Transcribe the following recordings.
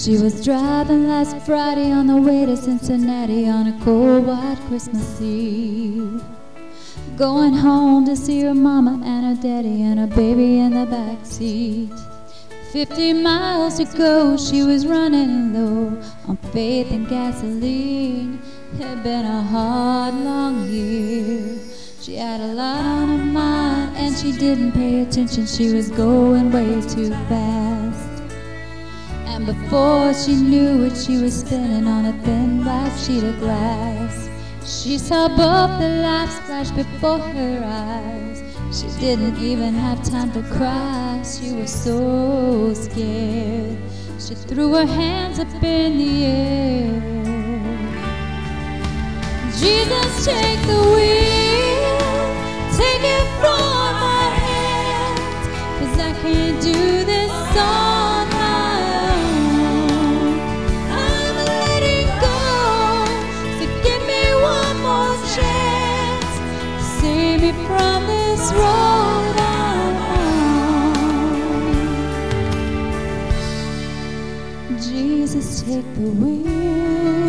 She was driving last Friday on the way to Cincinnati on a cold white Christmas Eve, going home to see her mama and her daddy and her baby in the back seat. 50 miles to go, she was running low on faith and gasoline. It had been a hard, long year. She had a lot on her mind and she didn't pay attention. She was going way too fast. And before she knew it, she was spinning on a thin black sheet of glass. She saw both the lights flash before her eyes. She didn't even have time to cry. She was so scared. She threw her hands up in the air. Jesus, take the wheel, take it from my hands, 'cause I can't do this on my own. I'm letting go, so give me one more chance. Save me from this road I'm on. Jesus, take the wheel.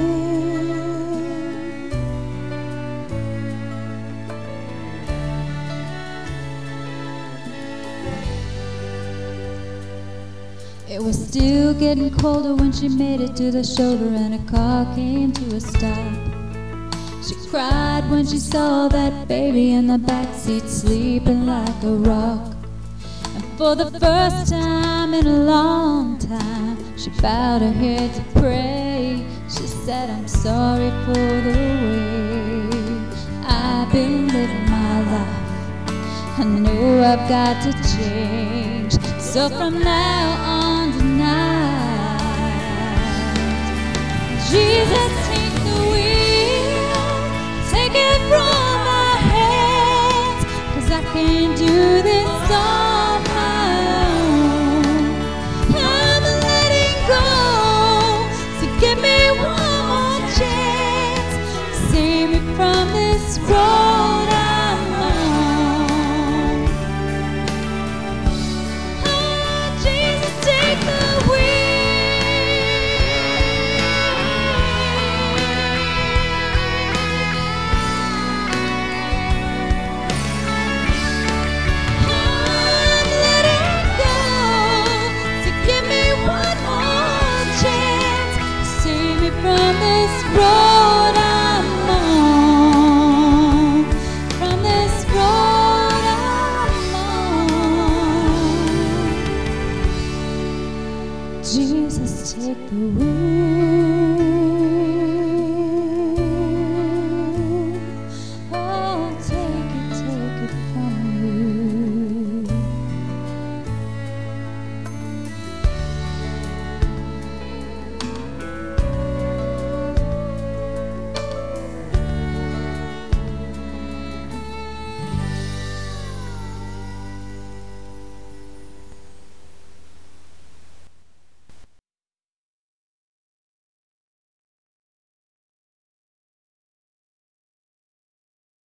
It was still getting colder when she made it to the shoulder and a car came to a stop. She cried when she saw that baby in the backseat sleeping like a rock. And for the first time in a long time, she bowed her head to pray. She said, I'm sorry for the way I've been living my life. I know I've got to change. So from now on tonight, Jesus, take the wheel, take it from my hands, 'cause I can't do this on my own. I'm letting go, so give me one more chance. Save me from this road I'm on. Oh, Jesus, take the wheel. I'm letting go, so give me one more chance. Save me from this road I'm on. From this road I'm on. Jesus, take the wheel.